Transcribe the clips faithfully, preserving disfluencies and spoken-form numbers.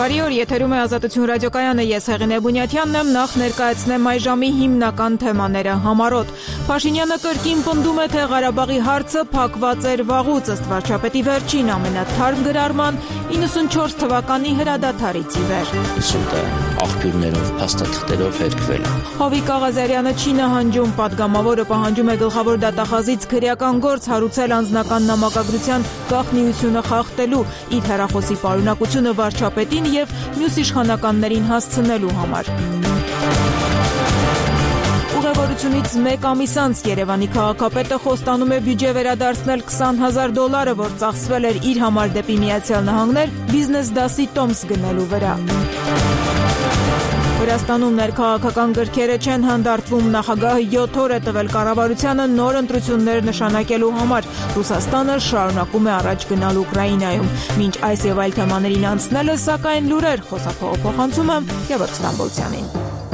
Բարի օր, եթերում է Ազատություն ռադիոկայանը, ես Հեղինե Բունյաթյանն եմ, նախ ներկայացնեմ այժմի հիմնական թեմաները համառոտ։ Փաշինյանը կրկին պնդում է, թե Ղարաբաղի հարցը փակված էր վաղուց, ըստ վարչապետի վերջին ամենաթարմ գրառման իննսունչորս թվականի հրադադարից ի վեր։ Ինստիտուտը աղբյուրներով, փաստաթղթերով հերկվել է։ Հովիկ Աղազարյանը չի նահանջում, պատգամավորը պահանջում է գլխավոր դատախազից քրեական գործ հարուցել անձնական նամակագրության գաղտնիությունը խախտելու, իր հեռախոսի պարունակությունը վարչապետին և մյուս իշխանականներին հասցնելու համար։ Ուղևորությունից մեկ ամիս անց Երևանի քաղաքապետը խոստանում է բյուջե վերադարձնել քսան հազար դոլարը, որ ծախսվել էր իր համար դեպի Միացյալ Նահանգներ բիզնես դասի տոմս գնելու վրա։ Վրաստանում ներքաղաքական գրքերը չեն հանդարտվում, նախագահը յոթ օր է տվել կառավարությանը նոր ընտրություններ նշանակելու համար։ Ռուսաստանը շարունակում է առաջ գնալ Ուկրաինայում։ Մինչ այս եւ այլ թեմաներին անցնելը, սակայն լուրեր, խոսափողը փոխանցում եմ Գևորգ Ստամբոլցյանին։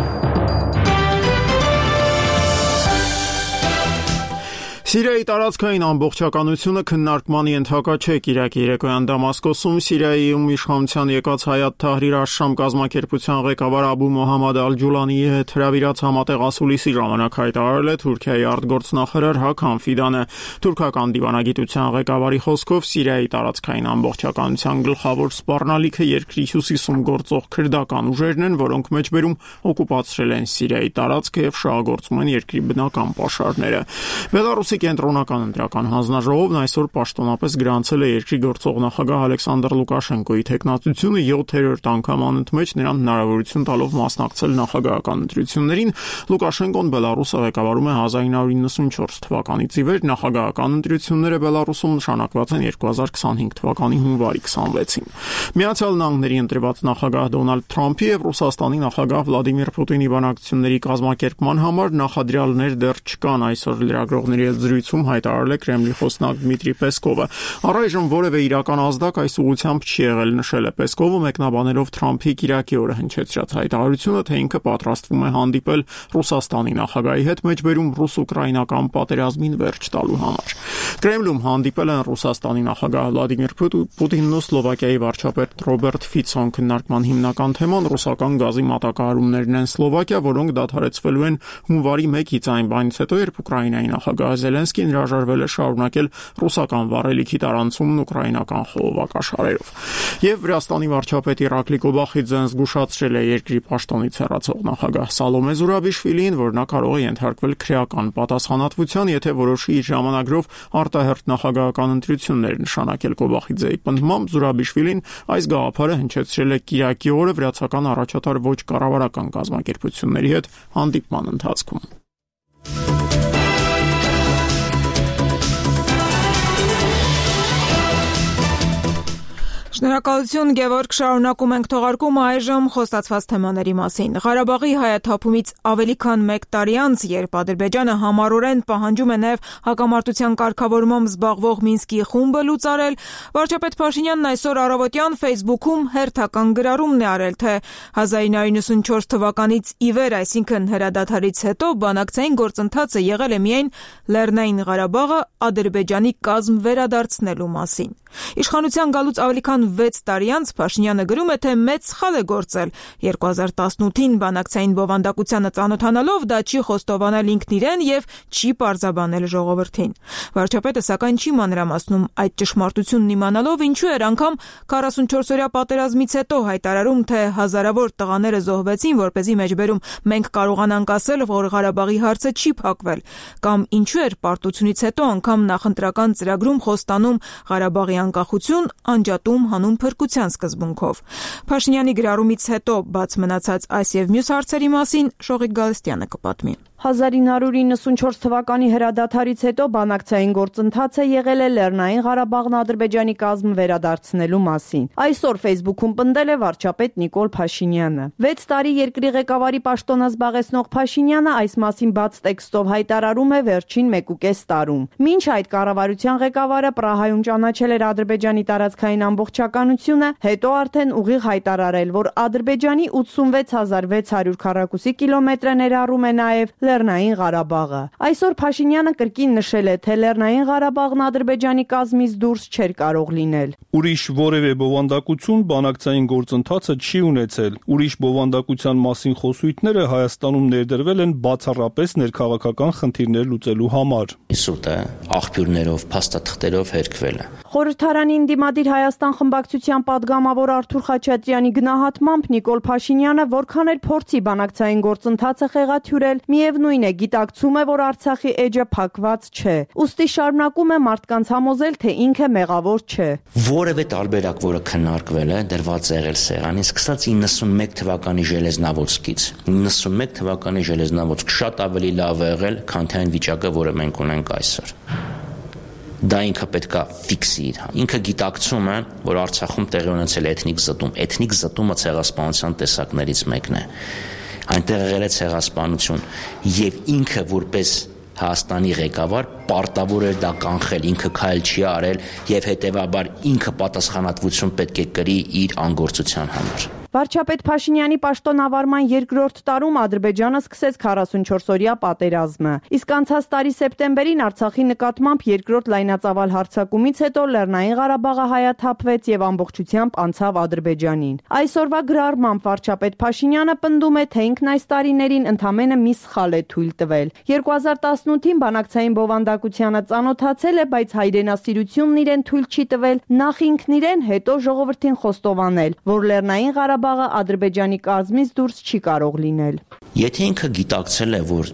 Սիրիայի տարածքային ամբողջականությունը քննարկման ենթակա չէ։ Կիրակի երեկոյան Դամասկոսում Սիրիայում իշխանության եկած Հայաթ Թահրիր Աշշամ կազմակերպության ղեկավար Աբու Մոհամմադ Ալ-Ջուլանիի հետ հրավիրած համատեղ ասուլիսի ժամանակ հայտարարել է Թուրքիայի արտգործնախարար Հաքամ Ֆիդանը։ Թուրքական դիվանագիտության ղեկավարի խոսքով Սիրիայի տարածքային ամբողջականության գլխավոր սպառնալիքը երկրի հյուսիսում գործող քրդական ուժերն են, որոնք մեջբերում օկուպացրել են Սիրիայի տարածքը եւ շահագործում են երկրի բնական պաշարները։ Բելարուսի Կենտրոնական ընտրական հանձնաժողովն այսօր պաշտոնապես գրանցել է երկրի գործող նախագահ Ալեքսանդր Լուկաշենկոյի թեկնածությունը յոթերորդ անգամ անընդմեջ նրան հնարավորություն տալով մասնակցել նախագահական ընտրություններին։ Լուկաշենկոն Բելարուսը ղեկավարում է հազար ինը հարյուր իննսունչորս թվականից ի վեր, նախագահական ընտրությունները Բելարուսում նշանակված են երկու հազար քսանհինգ թվականի հունվարի քսանվեցին։ Միացյալ Նահանգների ընտրված նախագահ Դոնալդ Թրամփի եւ Ռուսաստանի նախագահ Վլադիմիր Պուտինի բանակցությունների կազմակերպման համար նախադրյալներ դեռ չկան, այսօր լրագրողների հետ զրույցում հայտարարել է Կրեմլի խոսնակ Դմիտրի Պեսկովը։ Առայժմ որևէ իրական ազդակ այս ուղղությամբ չի եղել, նշել է Պեսկովը, մեկնաբանելով Թրամփի կիրակի օրը հնչեցրած հայտարարությունը, թե ինքը պատրաստվում է հանդիպել Ռուսաստանի նախագահի հետ մեջբերում ռուս-ուկրաինական պատերազմին վերջ տալու համար։ Կրեմլում հանդիպել են Ռուսաստանի նախագահ Վլադիմիր Պուտինն ու Սլովակիայի վարչապետ Ռոբերտ Ֆիցոն։ Քննարկման հիմնական թեման ռուսական գազի մատակարարումներն են Սլովակիա, որոնք դադարեցվելու են հունվարի մեկից, այն բանից հետո, երբ Ուկրաինայի նախագահ Զելենսկին հրաժարվել է շարունակել ռուսական վառելիքի տարանցումն ուկրաինական խողովակաշարերով։ Եվ Վրաստանի վարչապետ Իրակլի Կոբախիձեն զգուշացրել է երկրի պաշտոնից հեռացող նախագահ Սալոմե Զուրաբիշվիլիին, որ նա կարող է ենթարկվել քրեական պատասխանատվության, եթե որոշի իր ժամանակրով արտահերթ նախագահական ընտրություններ նշանակել։ Կոբախիձեի պնդմամբ Զուրաբիշվիլին այս գաղափարը հնչեցրել է կիրակի օրը վրացական առաջատար ոչ կառավարական կազմակերպությունների հետ հանդիպման ընթացքում։ Շնորհակալություն, Գևորգ, շարունակում ենք թողարկումը այժմ խոստացված թեմաների մասին։ Ղարաբաղի հայաթափումից ավելի քան մեկ տարի անց, երբ Ադրբեջանը համառորեն պահանջում է նաև հակամարտության կարգավորմամբ զբաղվող Մինսկի խումբը լուծարել, վարչապետ Փաշինյանն այսօր առավոտյան Facebook-ում հերթական գրառումն է արել, թե հազար ինը հարյուր իննսունչորս թվականից ի վեր, այսինքն հրադադարից հետո, բանակցային գործընթացը եղել է միայն Լեռնային Ղարաբաղը Ադրբեջանի կազմ վերադարձնելու մասին։ Իշխանության գալուց ավելի քան վեց տարի անց Փաշինյանը գրում է, թե մեծ սխալ է գործել։ երկու հազար տասնութին բանակցային բովանդակությանը ծանոթանալով դա չի խոստովանել ինքն իրեն եւ չի պարզաբանել ժողովրդին։ Վարչապետը սակայն չի մանրամասնում այդ ճշմարտությունն իմանալով, ինչու էր անգամ քառասունչորսօրյա պատերազմից հետո հայտարարում, թե հազարավոր տղաները զոհվեցին, որպեսզի մեջբերում մենք կարողանանք ասել, որ Ղարաբաղի հարցը չի փակվել, կամ ինչու էր պարտությունից հետո անգամ նախընտրական ծրագրում խոստանում Ղարաբաղի անկախություն, անջատում հանուն փրկության սկզբունքով։ Փաշինյանի գրառումից հետո բաց մնացած այս եւ մյուս հարցերի մասին Շողիկ Գալստյանը կպատմի։ հազար ինը հարյուր իննսունչորս թվականի հրադադարից հետո բանակցային գործընթացը եղել է Լեռնային Ղարաբաղն Ադրբեջանի կազմ վերադարձնելու մասին։ Այսօր Facebook-ում պնդել է վարչապետ Նիկոլ Փաշինյանը։ վեց տարի երկրի ղեկավարի պաշտոնը զբաղեցնող Փաշինյանը այս մասին բաց տեքստով հայտարարում է վերջին մեկուկես տարում։ Մինչ այդ կառավարության ղեկավարը Պրահայում ճանաչել էր Ադրբեջանի տարածքային ամբողջականությունը, հետո արդեն ուղիղ հայտարարել, որ Ադրբեջանի ութսունվեց հազար վեց հարյուր քառակուսի կիլոմետրը ներառում է նաև Լեռնային Ղարաբաղը։ Այսօր Փաշինյանը կրկին նշել է, թե Լեռնային Ղարաբաղն Ադրբեջանի կազմից դուրս չէր կարող լինել։ Ուրիշ որևէ բովանդակություն բանակցային գործընթացը չի ունեցել։ Ուրիշ բովանդակության մասին խոսույթները Հայաստանում ներդրվել են բացառապես ներքաղաքական խնդիրներ լուծելու համար։ Սուտը աղբյուրներով, փաստաթղթերով հերկվել է։ Խորհրդարանի ընդդիմադիր Հայաստան խմբակցության падգամավոր Արթուր Խաչատրյանի գնահատմամբ Նիկոլ Փաշինյանը որքան էլ փորձի բանակցային գործընթացը խեղաթյուրել, միևնույն է գիտակցում է, որ Արցախի էջը փակված չէ։ Ուստի շարունակում է մարդկանց համոզել, թե ինքը մեղավոր չէ։ Որևէ տարբերակ, որը քննարկվել է, դրված է եղել սեղանին, սկսած իննսունմեկ թվականի Ժելեզնավոցկից։ իննսունմեկ թվականի Ժելեզնավոցք շատ ավելի լավ է եղել, քան թե այն վիճակը, որը մենք ունենք այսօր։ Դա ինքը պետք է ֆիքսի իր։ Ինքը գիտակցում է, որ Արցախում տեղի ունեցել է էթնիկ զտում։ Էթնիկ զտումը ցեղասպանության տեսակներից մեկն է։ Այնտեղ եղել է ցեղասպանություն, եւ ինքը որպես Հայաստանի ղեկավար պարտավոր էր դա կանխել, ինքը քայլ չի արել եւ հետեւաբար ինքը պատասխանատվություն պետք է կրի իր անգործության համար։ Վարչապետ Փաշինյանի պաշտոնավարման երկրորդ տարում Ադրբեջանը սկսեց քառասունչորսօրյա պատերազմը։ Իսկ անցած տարի սեպտեմբերին Արցախի նկատմամբ երկրորդ լայնածավալ հարձակումից հետո Լեռնային Ղարաբաղը հայաթափվեց եւ ամբողջությամբ անցավ Ադրբեջանին։ Այսօրվա գրառմամբ վարչապետ Փաշինյանը պնդում է, թե ինքն այս տարիներին ընդամենը մի սխալ է թույլ տվել։ երկու հազար տասնութին բանակցային բովանդակությանը ծանոթացել է, բայց հայրենասիրությունն իրեն թույլ չի տվել նախ ինքն իրեն, հետո ժողովրդին խոստովանել, որ Լեռնային Ղարաբաղը Ղարաբաղը Ադրբեջանի կազմից դուրս չի կարող լինել։ Եթե ինքը գիտակցել է, որ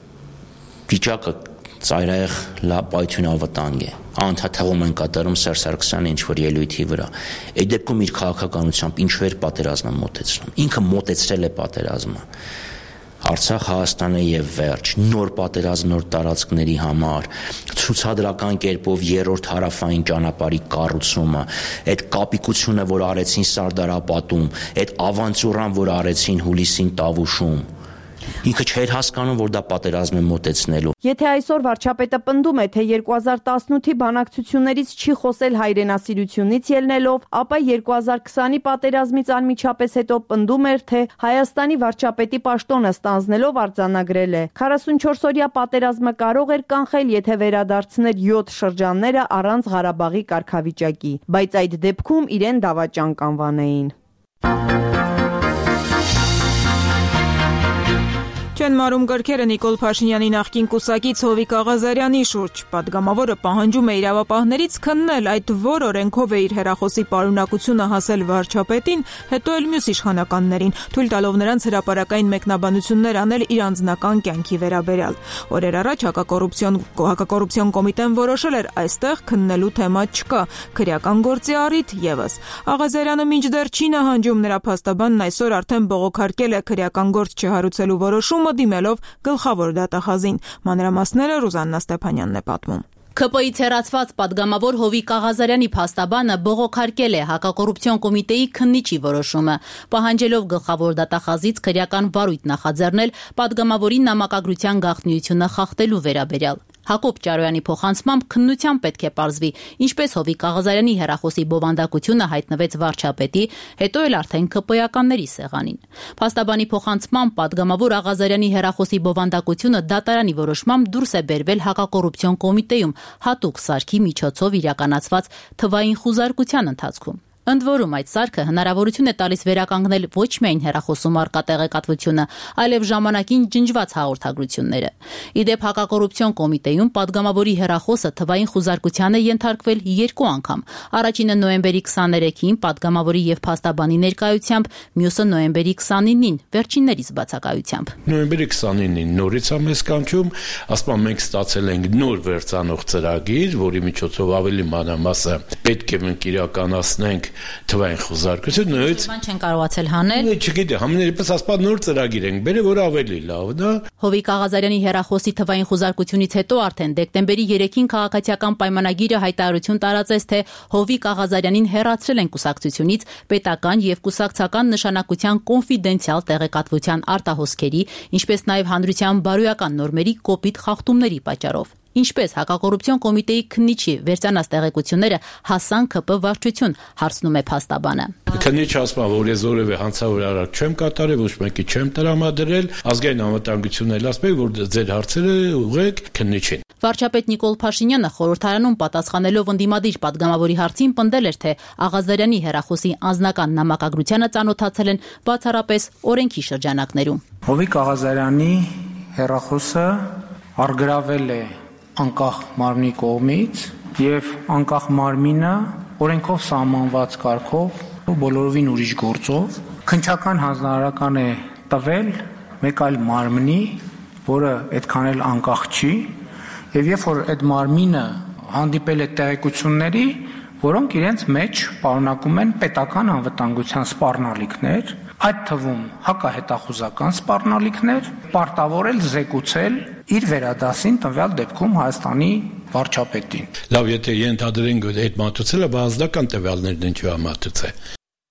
վիճակը ծայրահեղ պայթյուն անվտանգ է, անդադարում են կատարում Սերժ Սարգսյանի ինչ-որ ելույթի վրա, այդ դեպքում իր քաղաքականությամբ ինչու էր պատերազմը մոտեցնում։ Ինքը մոտեցրել է պատերազմը։ Արցախ Հայաստանը եւ վերջ, նոր պատերազմ, նոր տարածքների համար, ցուցադրական կերպով երրորդ հարավային ճանապարհի կառուցումը, այդ կապիկությունը, որ արեցին Սարդարապատում, այդ ավանտյուրան, որ արեցին Հուլիսին Տավուշում, ինքը չէր հասկանում, որ դա պատերազմ է մոտեցնելու։ Եթե այսօր վարչապետը պնդում է, թե երկու հազար տասնութի բանակցություններից չի խոսել հայրենասիրությունից ելնելով, ապա երկու հազար քսանի պատերազմից անմիջապես հետո պնդում էր, թե Հայաստանի վարչապետի պաշտոնը ստանձնելով արձանագրել է։ քառասունչորսօրյա պատերազմը կարող էր կանխել, եթե վերադարձներ յոթ շրջանները առանց Ղարաբաղի կարգավիճակի, բայց այդ դեպքում իրեն դավաճան կանվանեին։ Չեն մարում գրքերը Նիկոլ Փաշինյանի նախկին կուսակից Հովիկ Աղազարյանի շուրջ։ Պատգամավորը պահանջում է իրավապահներից քննել այդ որ օրենքով է իր հեռախոսի պարունակությունը հասել վարչապետին, հետո էլ մյուս իշխանականներին, թույլ տալով նրանց հրապարակային մեկնաբանություններ անել իր անձնական կյանքի վերաբերյալ։ Օրեր առաջ հակակոռուպցիոն հակակոռուպցիոն կոմիտեն որոշել էր այստեղ քննելու թեմա չկա, քրեական գործի առիթ եւս։ Աղազարյանը մինչդեռ չի նահանջում, նրա փաստաբանն այսօր արդեն բողոքարկել է քրեական գործ չհարուցելու որոշումը դիմելով գլխավոր դատախազին։ Մանրամասները Ռուզաննա Ստեփանյանն է պատմում։ ՔՊ-ից հեռացված падգամավոր Հովիկ Աղազարյանի փաստաբանը բողոքարկել է հակակոռուպցիոն կոմիտեի քննիչի որոշումը, պահանջելով գլխավոր դատախազից քրեական վարույթ նախաձեռնել падգամավորի նամակագրության գաղտնիությունը խախտելու վերաբերյալ։ Հակոբ Ճարոյանի փոխանցմամբ քննությամբ պետք է պարզվի, ինչպես Հովիկ Աղազարյանի հեռախոսի բովանդակությունը հայտնվեց վարչապետի, հետո էլ արդեն ՔՊ-ականների սեղանին։ Փաստաբանի փոխանցմամբ падգամավոր Աղազարյանի հեռախոսի բովանդակությունը դատարանի որոշմամբ դուրս է բերվել հակակոռուպցիոն կոմիտեում հատուկ սարքի միջոցով իրականացված թվային խուզարկության ընթացքում։ Ընդ որում այդ սարքը հնարավորություն է տալիս վերականգնել ոչ միայն հեռախոսում առկա տեղեկատվությունը, այլև ժամանակին ջնջված հաղորդագրությունները։ Իդեպ հակակոռուպցիոն կոմիտեում падգամավորի հեռախոսը թվային խուզարկության է ենթարկվել երկու անգամ։ Առաջինը նոյեմբերի քսաներեքին падգամավորի եւ փաստաբանի ներկայությամբ, մյուսը նոյեմբերի քսանինին վերջիններիս բացակայությամբ։ Նոյեմբերի քսանինին նորից ամես կանչում, ասում մենք ստացել ենք նոր վերցանող ծրագիր, որի միջոցով ավելի մանրամասը պետք է մենք իրականացնենք թվային խոզարկություն, նույնիսկ բան չեն կարողացել հանել։ Չգիտեմ, համենայնպես ասպատ նոր ծրագիր ենք բերել, որ ավելի լավն է։ Հովիկ Աղազարյանի հեռախոսի թվային խոզարկությունից հետո արդեն դեկտեմբերի երեքին քաղաքացիական պայմանագիրը հայտարարություն տարածեց, թե Հովիկ Աղազարյանին հեռացրել են կուսակցությունից պետական եւ կուսակցական նշանակության կոնֆիդենցիալ տեղեկատվության արտահոսքերի, ինչպես նաեւ հանրության բարոյական նորմերի կոպիտ խախտումների պատճառով։ Ինչպես հակակոռուպցիոն կոմիտեի քննիչի վերցանած տեղեկությունները հասան ՔՊ վարչություն, հարցնում է փաստաբանը։ Քննիչ ասում է, որ ես որևէ հանցավոր արարք չեմ կատարել, ոչ մեկի չեմ տրամադրել, ազգային անվտանգությունն էլ ասում է, որ ձեր հարցերը ուղղեք քննիչին։ Վարչապետ Նիկոլ Փաշինյանը խորհրդարանում պատասխանելով ընդդիմադիր պատգամավորի հարցին պնդել էր, թե Աղազարյանի հեռախոսի անձնական նամակագրությանը ծանոթացել են բացառապես օրենքի շրջանակներում։ Հովիկ Աղազարյանի հեռախոսը արգրավել է անկախ մարմնի կողմից եւ անկախ մարմինը օրենքով սահմանված կարգով բոլորովին ուրիշ գործով քննչական հանձնարարական է տվել մեկ այլ մարմնի, որը այդքան էլ անկախ չի, եւ երբ որ այդ մարմինը հանդիպել է տեղեկությունների, որոնք իրենց մեջ պարունակում են պետական անվտանգության սպառնալիքներ, այդ թվում հակահետախուզական սպառնալիքներ, պարտավորել զեկուցել իր վերադասին տվյալ դեպքում Հայաստանի վարչապետին։ Լավ, եթե ենթադրենք, որ այդ մատուցելը բազմական տվյալներն ինչու է մատուցել։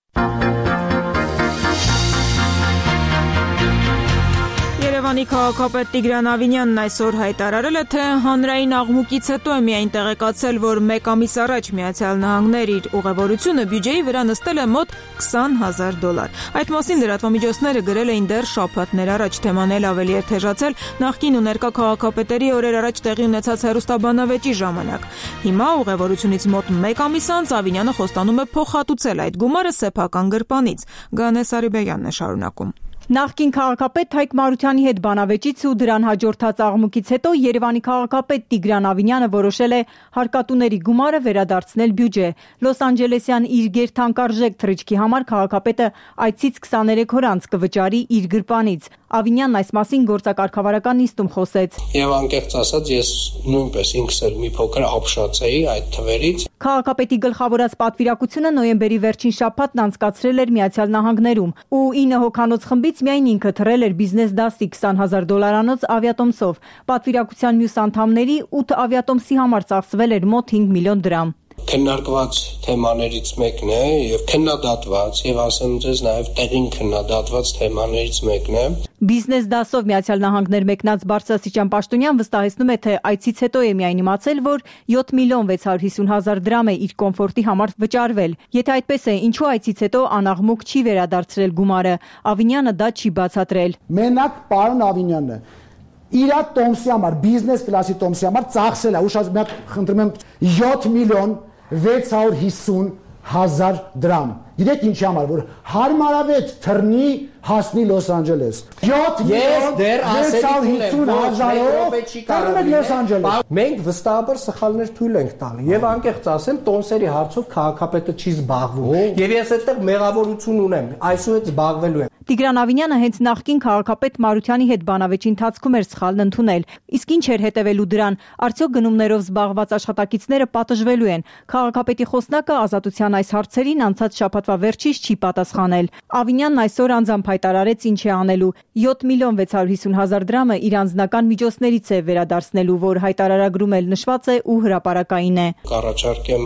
Երևանի քաղաքապետ Տիգրան Ավինյանն այսօր հայտարարել է, թե հանրային աղմուկից հետո է միայն տեղեկացել, որ մեկ ամիս առաջ Միացյալ Նահանգներ իր ուղևորությունը բյուջեի վրա նստել է մոտ քսան հազար դոլար։ Այդ մասին լրատվամիջոցները գրել էին դեռ շաբաթներ առաջ, թեման էլ ավելի էր թեժացել նախկին ու ներկա քաղաքապետերի օրեր առաջ տեղի ունեցած հեռուստաբանավեճի ժամանակ։ Հիմա ուղևորությունից մոտ մեկ ամիս անց Ավինյանը խոստանում է փոխհատուցել այդ գումարը սեփական գրպանից։ Գանե Սարիբեյանն է շարունակում։ Նախկին քաղաքապետ Հայկ Մարությանի հետ բանավեճից ու դրան հաջորդած աղմուկից հետո Երևանի քաղաքապետ Տիգրան Ավինյանը որոշել է հարկատուների գումարը վերադարձնել բյուջե։ Լոս Անջելեսյան իր գերթանկարժեք թռիչքի համար քաղաքապետը այցից քսաներեք օր անց կվճարի իր գրպանից։ Ավինյանն այս մասին գործակարգավարական նիստում խոսեց։ Եվ անկեղծ ասած, ես նույնպես ինքս էլ մի փոքր ապշած էի այդ թվերից։ Քաղաքապետի գլխավորած պատվիրակությունը նոյեմբերի վերջին շաբաթն անցկացրել էր Միացյալ Նահանգներում ու ինը հոգանոց խմբից միայն ինքը թռել էր բիզնես դասի քսան հազար դոլարանոց ավիատոմսով։ Պատվիրակության մյուս անդամների ութ ավիատոմսի համար ծախսվել էր մոտ հինգ միլիոն դրամ։ Քննարկված թեմաներից մեկն է եւ քննադատված եւ ասեմ ձեզ նաեւ տեղին քննադատված թեմաներից մեկն է։ Բիզնես դասով Միացյալ Նահանգներ մեկնած բարձրաստիճան պաշտոնյան վստահեցնում է, թե այցից հետո է միայն իմացել, որ յոթ միլիոն վեց հարյուր հիսուն հազար դրամ է իր կոմֆորտի համար վճարվել։ Եթե այդպես է, ինչու այցից հետո անաղմուկ չի վերադարձրել գումարը։ Ավինյանը դա չի բացատրել։ Մենակ պարոն Ավինյանը իր տոմսի համար, բիզնես կլասի տոմսի համար ծախսել է, ուշ մի հատ խնդրում եմ յոթ միլիոն վեց հարյուր հիսուն հազար դրամ։ Գիտեք ինչի համար, որ հարմարավետ թռնի հասնի Լոս Անջելես։ յոթ միլիոն վեց հարյուր հիսուն հազարով թռնում Լոս Անջելես։ Մենք վստահաբար սխալներ թույլ ենք տալի եւ անկեղծ ասեմ, տոմսերի հարցով քաղաքապետը չի զբաղվում։ Եվ ես այդտեղ մեղավորություն ունեմ, այսուհետ զբաղվելու եմ։ Տիգրան Ավինյանը հենց նախկին քաղաքապետ Մարությանի հետ բանավեճի ընթացքում էր սխալն ընդունել։ Իսկ ինչ էր հետևելու դրան, արդյոք գնումներով զբաղված աշխատակիցները պատժվելու են։ Քաղաքապետի խոսնակը Ազատության այս հարցերին անցած շաբաթվա վերջից չի պատասխանել։ Ավինյանն այսօր անձամբ հայտարարեց ինչ է անելու։ յոթ միլիոն վեց հարյուր հիսուն հազար դրամը իր անձնական միջոցներից է վերադարձնելու, որ հայտարարագրում էլ նշված է ու հրապարակային է։ Կառաջարկեմ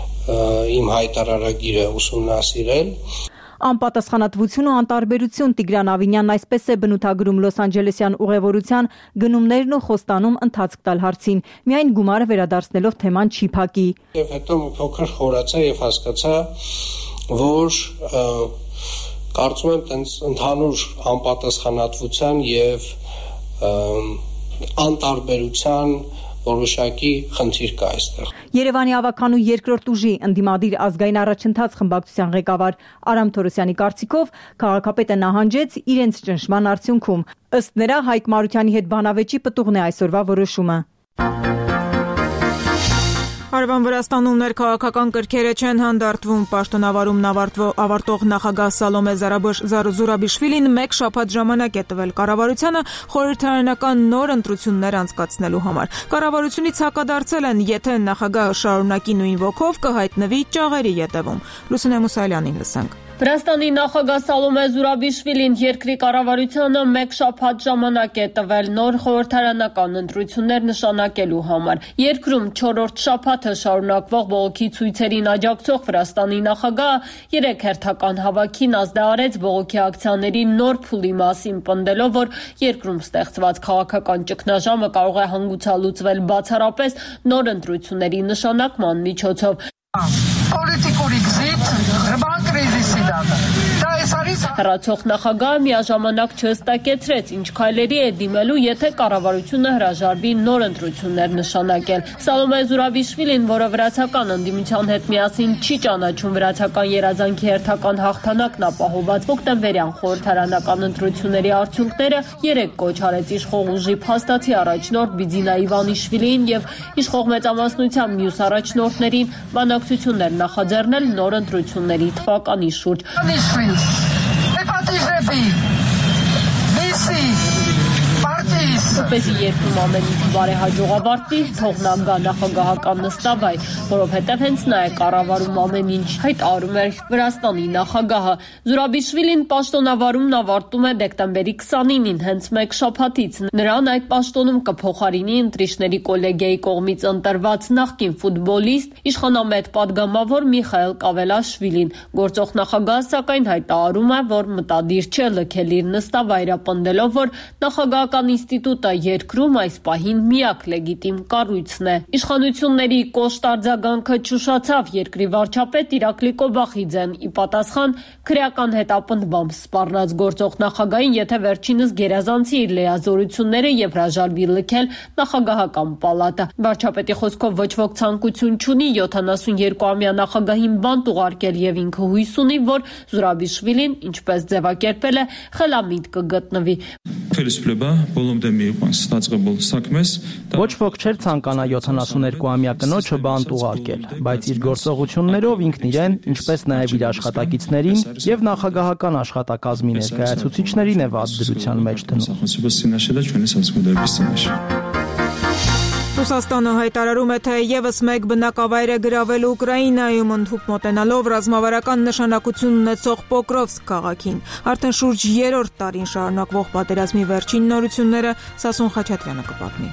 իմ հայտարարագիրը ուսումնասիրել։ Անպատասխանատվություն ու անտարբերություն Տիգրան Ավինյանն այսպես է բնութագրում Լոս Անջելեսյան ուղևորության գնումներն ու խոստանում ընթացք տալ հարցին։ Միայն գումարը վերադարձնելով թեման չի փակի։ Եվ հետո մի փոքր խորացա եւ հասկացա, որ կարծում եմ տենց ընդհանուր անպատասխանատվության եւ անտարբերության որոշակի խնդիր կա այստեղ։ Երևանի ավականու երկրորդ ուժի ընդդիմադիր ազգային առաջընթաց խմբակցության ղեկավար Արամ Թորոսյանի կարծիքով քաղաքապետը նահանջեց իրենց ճնշման արդյունքում։ Ըստ նրա Հայկ Մարությանի հետ բանավեճի պտուղն է այսօրվա որոշումը։ Հարևան Վրաստանում ներքաղաքական կրքերը չեն հանդարտվում։ Պաշտոնավարումն ավարտող նախագահ Սալոմե Զուրաբիշվիլին մեկ շաբաթ ժամանակ է տվել կառավարությանը խորհրդարանական նոր ընտրություններ անցկացնելու համար։ Կառավարությունից հակադարձել են, եթե նախագահը շարունակի նույն ոգով, կհայտնվի ճաղերի ետևում։ Լուսինե Մուսալյանին լսենք։ Վրաստանի նախագահ Սալոմե Զուրաբիշվիլին երկրի կառավարությանը մեկ շաբաթ ժամանակ է տվել նոր խորհրդարանական ընտրություններ նշանակելու համար։ Երկրում չորրորդ շաբաթը շարունակվող բողոքի ցույցերին աջակցող Վրաստանի նախագահը երեք հերթական հավաքին ազդարարեց բողոքի ակցիաների նոր փուլի մասին, պնդելով, որ երկրում ստեղծված քաղաքական ճգնաժամը կարող է հանգուցալուծվել բացառապես նոր ընտրությունների նշանակման միջոցով։ Պոլիտիկური գզիտ, ռբան կրիզիսի դատը։ Հեռացող նախագահը միաժամանակ չհստակեցրեց, ինչ քայլերի է դիմելու, եթե կառավարությունը հրաժարվի նոր ընտրություններ նշանակել։ Սալոմե Զուրաբիշվիլին, որը վրացական ընդդիմության հետ միասին չի ճանաչում վրացական երազանքի հերթական հաղթանակն ապահովված հոկտեմբերյան խորհրդարանական ընտրությունների արդյունքները, երեք կոչ արեց իշխող ուժի փաստացի առաջնորդ Բիձինա Իվանիշվիլիին եւ իշխող մեծամասնության մյուս առաջնորդներին բանակցություններ նախաձեռնել նոր ընտրությունների թվականի շուրջ։ Որպեսզի երկրում ամեն ինչ բարեհաջող ավարտվի, թող նա գա նախագահական նստավայր, որովհետև հենց նա է կառավարում ամեն ինչ, հայտարարում էր Վրաստանի նախագահը։ Զուրաբիշվիլին պաշտոնավարումն ավարտում է դեկտեմբերի քսանինին, հենց մեկ շաբաթից։ Նրան այդ պաշտոնում կփոխարինի ընտրիչների կոլեգիայի կողմից ընտրված նախկին ֆուտբոլիստ, իշխանամետ պատգամավոր Միխայել Կավելաշվիլին։ Գործող նախագահը սակայն հայտարարում է, որ մտադիր չէ լքել իր նստավայրը, պնդելով, որ նախագահական ինստիտուտը երկրում այս պահին միակ լեգիտիմ կառույցն է։ Իշխանությունների կոշտ արձագանքը չուշացավ երկրի վարչապետ Իրակլի Կոբախիձեն ի պատասխան քրեական հետապնդմամբ սպառնաց գործող նախագահին, եթե վերջինս գերազանցի իր լիազորությունները եւ հրաժարվի լքել նախագահական պալատը։ Վարչապետի խոսքով ոչ ոք ցանկություն չունի յոթանասունյոթ-ամյա նախագահին բանտ ուղարկել եւ ինքը հույս ունի, որ Զուրաբիշվիլին, ինչպես ձևակերպել է, խելամիտ կգտնվի։ Ոչ ոք չէր ցանկանա յոթանասունյոթ-ամյա կնոջը բանտ ուղարկել, բայց իր գործողություններով ինքն իրեն, ինչպես նաև իր աշխատակիցներին եւ նախագահական աշխատակազմի ներկայացուցիչներին է վատ դրության մեջ դնում։ Ռուսաստանը հայտարարում է, թե եւս մեկ բնակավայր է գրավել Ուկրաինայում, ընդհուպ մոտենալով ռազմավարական նշանակություն ունեցող Պոկրովսկ քաղաքին։ Արդեն շուրջ երրորդ տարին շարունակվող պատերազմի վերջին նորությունները Սասուն Խաչատրյանը կպատմի։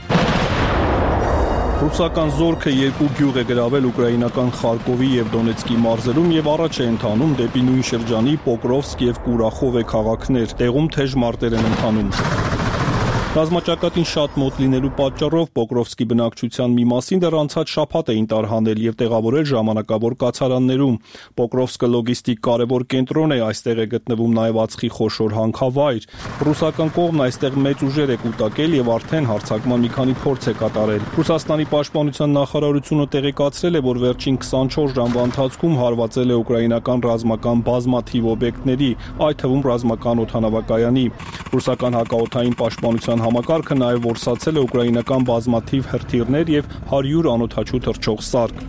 Ռուսական զորքը երկու գյուղ է գրավել ուկրաինական Խարկովի եւ Դոնեցկի մարզերում եւ առաջ է ընթանում դեպի նույն շրջանի Պոկրովսկ եւ Կուրախովե քաղաքներ, տեղում թեժ մարտեր են ընթանում։ Ռազմաճակատին շատ մոտ լինելու պատճառով Պոկրովսկի բնակչության մի մասին դեռ անցած շաբաթ էին տարհանել եւ տեղավորել ժամանակավոր կացարաններում։ Պոկրովսկը լոգիստիկ կարևոր կենտրոն է, այստեղ է գտնվում նաեւ ածխի խոշոր հանքավայր։ Ռուսական կողմն այստեղ մեծ ուժեր է կուտակել եւ արդեն հարձակման մի քանի փորձ է կատարել։ Ռուսաստանի պաշտպանության նախարարությունը տեղեկացրել է, որ վերջին քսանչորս ժամվա ընթացքում հարվածել է ուկրաինական ռազմական բազմաթիվ օբյեկտների, այդ թվում ռազմական օդանավակայանի։ Ռուսական հակաօդային պաշտպանության համակարգը նաև որսացել է ուկրաինական բազմաթիվ հրթիռներ եւ հարյուր անօդաչու թռչող սարք։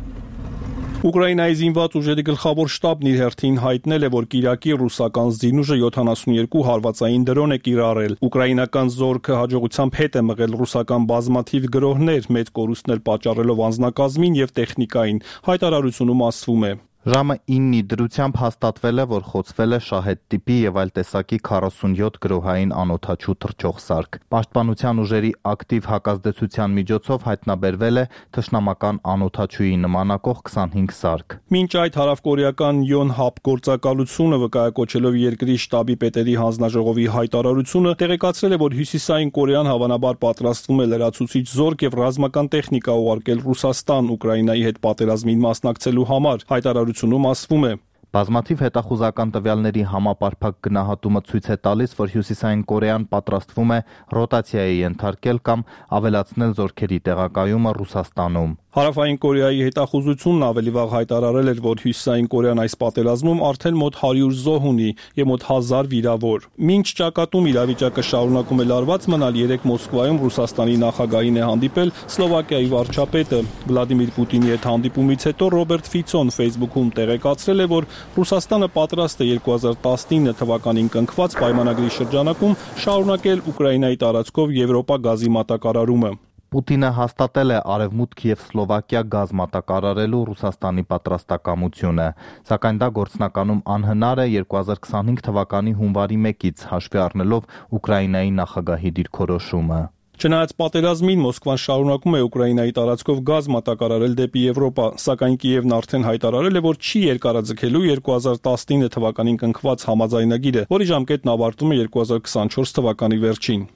Ուկրաինայի զինված ուժերի գլխավոր շտաբն իր հերթին հայտնել է, որ Կիրակի ռուսական զինուժը յոթանասունյոթ հարվածային դրոն է կիրառել։ Ուկրաինական զորքը հաջողությամբ հետ է մղել ռուսական բազմաթիվ գրոհներ, մեծ կորուստներ պատճառելով անձնակազմին եւ տեխնիկային։ Հայտարարությունում ասվում է. Ժամը իննի դրությամբ հաստատվել է, որ խոցվել է շահեդ տիպի եւ այլ տեսակի քառասունյոթ գրոհային անօդաչու թռչող սարք։ Պաշտպանության ուժերի ակտիվ հակազդեցության միջոցով հայտնաբերվել է թշնամական անօդաչուի նմանակող քսանհինգ սարք։ Մինչ այդ հարավկորեական Yonhap գործակալությունը վկայակոչելով երկրի շտաբի պետերի հանձնաժողովի հայտարարությունը տեղեկացրել է, որ Հյուսիսային Կորեան հավանաբար պատրաստվում է լրացուցիչ զորք եւ ռազմական տեխնիկա ուղարկել Ռուսաստան Ուկրաինայի հետ պատերազմին մասնակցելու համար։ Հայտարարությունում ասվում է. Բազմաթիվ հետախուզական տվյալների համապարփակ գնահատումը ցույց է տալիս, որ Հյուսիսային Կորեան պատրաստվում է ռոտացիայի ենթարկել կամ ավելացնել զորքերի տեղակայումը Ռուսաստանում։ Հարավային Կորեայի հետախուզությունն ավելի վաղ հայտարարել էր, որ Հյուսիսային Կորեան այս պատերազմում արդեն մոտ հարյուր զոհ ունի եւ մոտ հազար վիրավոր։ Մինչ ճակատում իրավիճակը շարունակում է լարված մնալ, երեք Մոսկվայում Ռուսաստանի նախագահին է հանդիպել Սլովակիայի վարչապետը։ Վլադիմիր Պուտինի հետ հանդիպումից հետո Ռոբերտ Ֆիցոն Facebook-ում տեղեկացրել է, որ Ռուսաստանը պատրաստ է երկու հազար տասնինը թվականին կնքված պայմանագրի շրջանակում շարունակել Ուկրաինայի տարածքով Եվրոպա գազի մատակարարումը։ Պուտինը հաստատել է Արևմուտք եւ Սլովակիա գազ մատակարարելու Ռուսաստանի պատրաստակամությունը, սակայն դա գործնականում անհնար է երկու հազար քսանհինգ թվականի հունվարի մեկից, հաշվի առնելով Ուկրաինայի նախագահի դիրքորոշումը։ Չնայած պատերազմին Մոսկվան շարունակում է Ուկրաինայի տարածքով գազ մատակարարել դեպի Եվրոպա, սակայն Կիևն արդեն հայտարարել է, որ չի երկարաձգելու երկու հազար տասնինը թվականին կնքված համաձայնագիրը, որի ժամկետն ավարտվում է երկու հազար քսանչորս թվականի վերջին։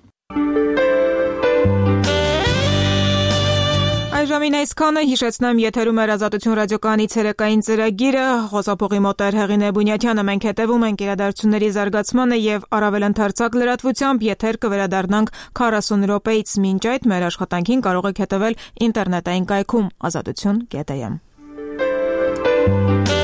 Այժմին այսքանը, հիշեցնեմ եթերում էր Ազատություն ռադիոկայանի ցերեկային ծրագիրը, խոսափողի մոտ էր Հեղինե Բունյաթյանը, մենք հետևում ենք իրադարձությունների զարգացմանը եւ առավել ընդարձակ լրատվությամբ եթեր կվերադառնանք քառասուն րոպեից, մինչ այդ մեր աշխատանքին կարող եք հետևել ինտերնետային կայքում ազատություն կետ am։